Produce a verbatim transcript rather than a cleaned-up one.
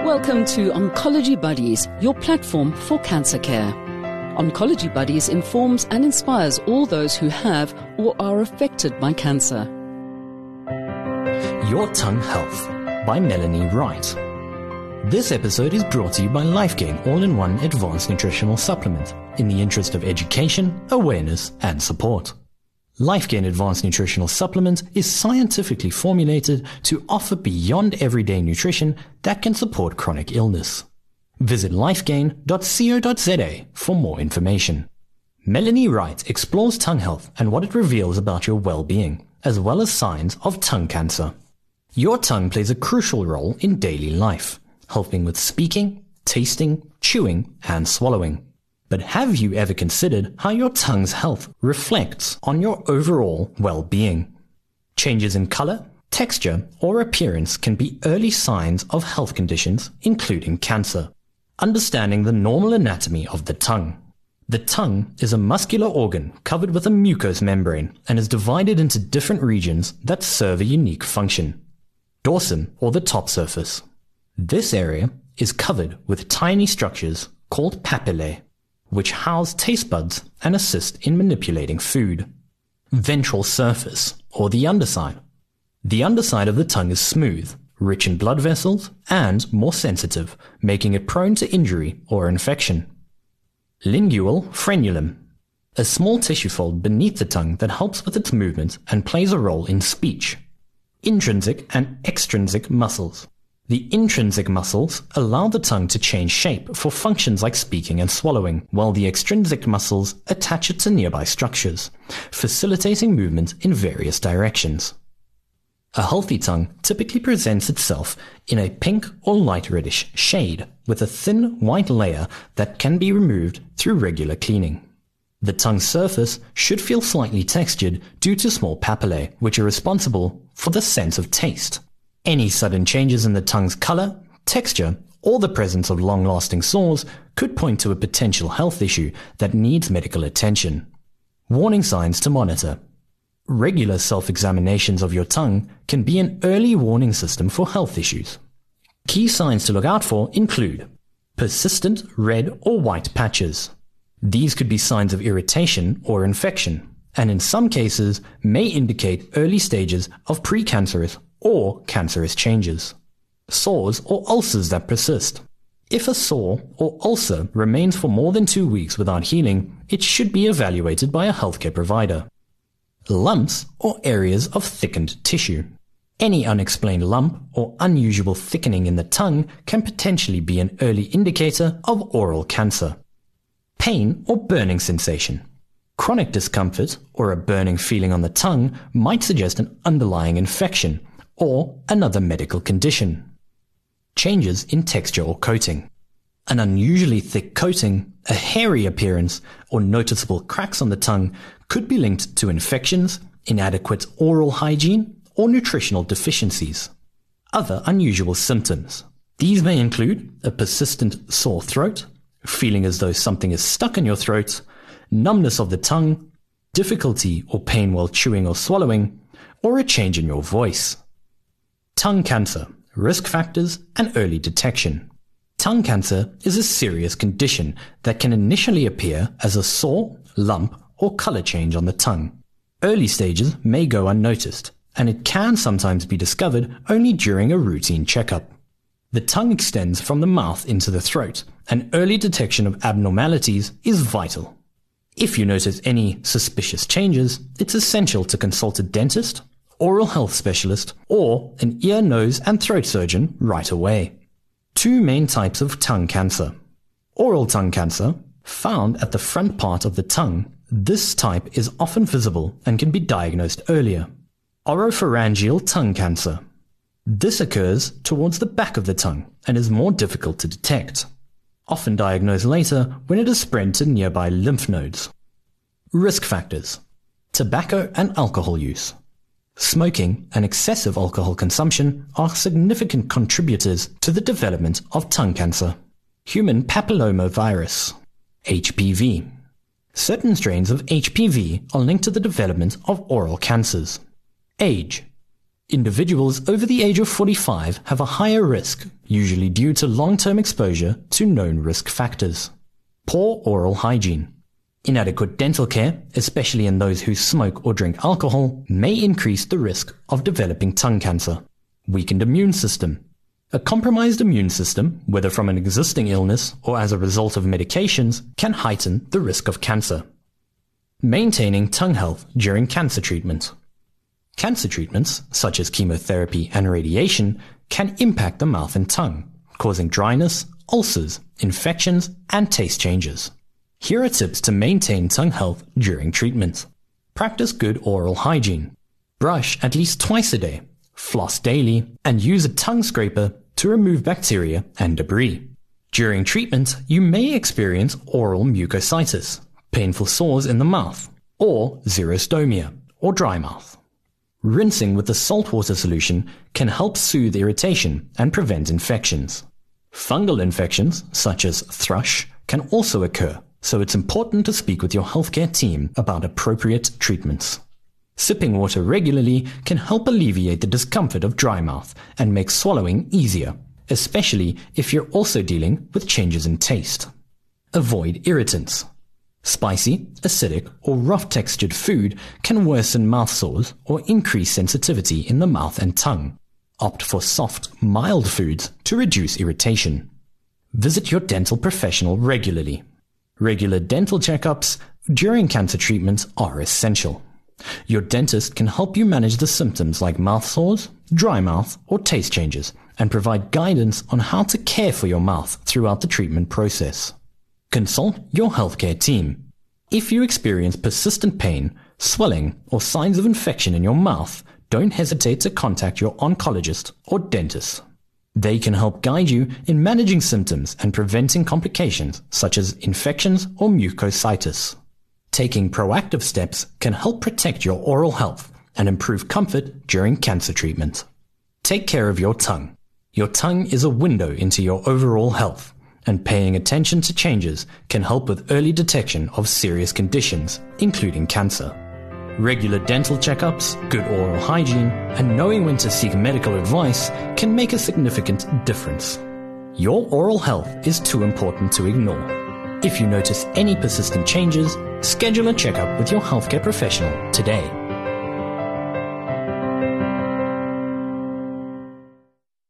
Welcome to Oncology Buddies, your platform for cancer care. Oncology Buddies informs and inspires all those who have or are affected by cancer. Your Tongue Health by Melanie Wright. This episode is brought to you by LifeGain All-in-One Advanced Nutritional Supplement in the interest of education, awareness, and support. LifeGain Advanced Nutritional Supplement is scientifically formulated to offer beyond everyday nutrition that can support chronic illness. Visit lifegain dot co dot za for more information. Melanie Wright explores tongue health and what it reveals about your well-being, as well as signs of tongue cancer. Your tongue plays a crucial role in daily life, helping with speaking, tasting, chewing, and swallowing. But have you ever considered how your tongue's health reflects on your overall well-being? Changes in color, texture, or appearance can be early signs of health conditions, including cancer. Understanding the normal anatomy of the tongue. The tongue is a muscular organ covered with a mucous membrane and is divided into different regions that serve a unique function. Dorsum, or the top surface. This area is covered with tiny structures called papillae, which house taste buds and assist in manipulating food. Ventral surface, or the underside. The underside of the tongue is smooth, rich in blood vessels, and more sensitive, making it prone to injury or infection. Lingual frenulum, a small tissue fold beneath the tongue that helps with its movement and plays a role in speech. Intrinsic and extrinsic muscles. The intrinsic muscles allow the tongue to change shape for functions like speaking and swallowing, while the extrinsic muscles attach it to nearby structures, facilitating movement in various directions. A healthy tongue typically presents itself in a pink or light reddish shade with a thin white layer that can be removed through regular cleaning. The tongue surface should feel slightly textured due to small papillae, which are responsible for the sense of taste. Any sudden changes in the tongue's color, texture, or the presence of long-lasting sores could point to a potential health issue that needs medical attention. Warning signs to monitor. Regular self-examinations of your tongue can be an early warning system for health issues. Key signs to look out for include persistent red or white patches. These could be signs of irritation or infection, and in some cases may indicate early stages of precancerous or cancerous changes. Sores or ulcers that persist. If a sore or ulcer remains for more than two weeks without healing, it should be evaluated by a healthcare provider. Lumps or areas of thickened tissue. Any unexplained lump or unusual thickening in the tongue can potentially be an early indicator of oral cancer. Pain or burning sensation. Chronic discomfort or a burning feeling on the tongue might suggest an underlying infection or another medical condition. Changes in texture or coating. An unusually thick coating, a hairy appearance, or noticeable cracks on the tongue could be linked to infections, inadequate oral hygiene, or nutritional deficiencies. Other unusual symptoms. These may include a persistent sore throat, feeling as though something is stuck in your throat, numbness of the tongue, difficulty or pain while chewing or swallowing, or a change in your voice. Tongue cancer, risk factors, and early detection. Tongue cancer is a serious condition that can initially appear as a sore, lump, or color change on the tongue. Early stages may go unnoticed, and it can sometimes be discovered only during a routine checkup. The tongue extends from the mouth into the throat, and early detection of abnormalities is vital. If you notice any suspicious changes, it's essential to consult a dentist, oral health specialist, or an ear, nose, and throat surgeon right away. Two main types of tongue cancer. Oral tongue cancer, found at the front part of the tongue. This type is often visible and can be diagnosed earlier. Oropharyngeal tongue cancer. This occurs towards the back of the tongue and is more difficult to detect, often diagnosed later when it has spread to nearby lymph nodes. Risk factors. Tobacco and alcohol use. Smoking and excessive alcohol consumption are significant contributors to the development of tongue cancer. Human papillomavirus, H P V. Certain strains of H P V are linked to the development of oral cancers. Age. Individuals over the age of forty-five have a higher risk, usually due to long-term exposure to known risk factors. Poor oral hygiene. Inadequate dental care, especially in those who smoke or drink alcohol, may increase the risk of developing tongue cancer. Weakened immune system. A compromised immune system, whether from an existing illness or as a result of medications, can heighten the risk of cancer. Maintaining tongue health during cancer treatment. Cancer treatments, such as chemotherapy and radiation, can impact the mouth and tongue, causing dryness, ulcers, infections, and taste changes. Here are tips to maintain tongue health during treatment. Practice good oral hygiene. Brush at least twice a day, floss daily, and use a tongue scraper to remove bacteria and debris. During treatment, you may experience oral mucositis, painful sores in the mouth, or xerostomia, or dry mouth. Rinsing with a saltwater solution can help soothe irritation and prevent infections. Fungal infections, such as thrush, can also occur, so it's important to speak with your healthcare team about appropriate treatments. Sipping water regularly can help alleviate the discomfort of dry mouth and make swallowing easier, especially if you're also dealing with changes in taste. Avoid irritants. Spicy, acidic, or rough-textured food can worsen mouth sores or increase sensitivity in the mouth and tongue. Opt for soft, mild foods to reduce irritation. Visit your dental professional regularly. Regular dental checkups during cancer treatment are essential. Your dentist can help you manage the symptoms like mouth sores, dry mouth, or taste changes, and provide guidance on how to care for your mouth throughout the treatment process. Consult your healthcare team. If you experience persistent pain, swelling, or signs of infection in your mouth, don't hesitate to contact your oncologist or dentist. They can help guide you in managing symptoms and preventing complications such as infections or mucositis. Taking proactive steps can help protect your oral health and improve comfort during cancer treatment. Take care of your tongue. Your tongue is a window into your overall health, and paying attention to changes can help with early detection of serious conditions, including cancer. Regular dental checkups, good oral hygiene, and knowing when to seek medical advice can make a significant difference. Your oral health is too important to ignore. If you notice any persistent changes, schedule a checkup with your healthcare professional today.